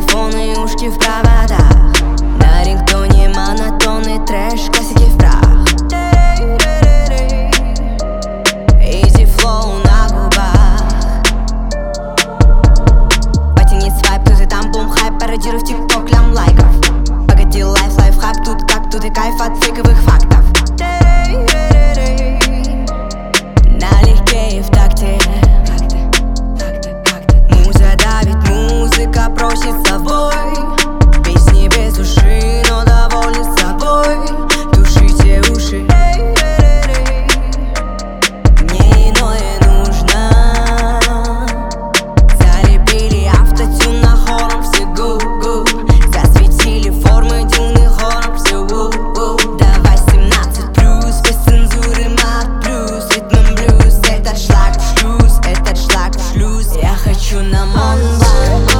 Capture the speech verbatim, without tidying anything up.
телефоны и ушки в проводах. На рингтоне монотонный трэш, классики в прах. Easy flow на губах. Потяни свайп, тут и там бум хайп. Пародируй в тикток лям лайков. Погоди, лайф, лайфхак, тут как, тут и кайф от фейковых фактов. Налегке и в такте. Муза давит, музыка просит с собой. Песни без души, но довольны собой. Тушите уши. Мне иное нужно. Залепили автотюн на хором все гу-гу. Засветили формы дюны хором все у-у. Давай семнадцать плюс, без цензуры мат плюс. Ритм блюз, этот шлаг в шлюз, этот шлаг в шлюз. Я хочу на Монблан.